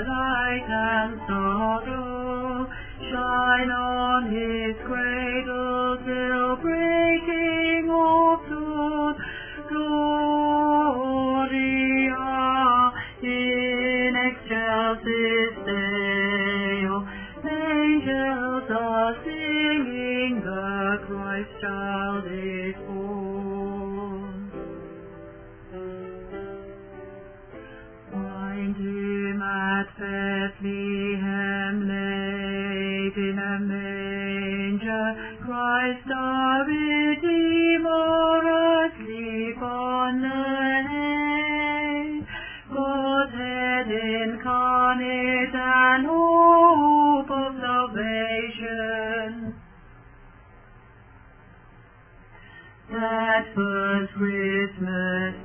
light and sorrow shine on his cradle till breaking of dawn. Gloria in excelsis Deo. Angels are singing, the Christ child is born. Find him at Bethlehem laid in a manger, Christ our Redeemer asleep on the hay. Godhead incarnate and hope of salvation. That first Christmas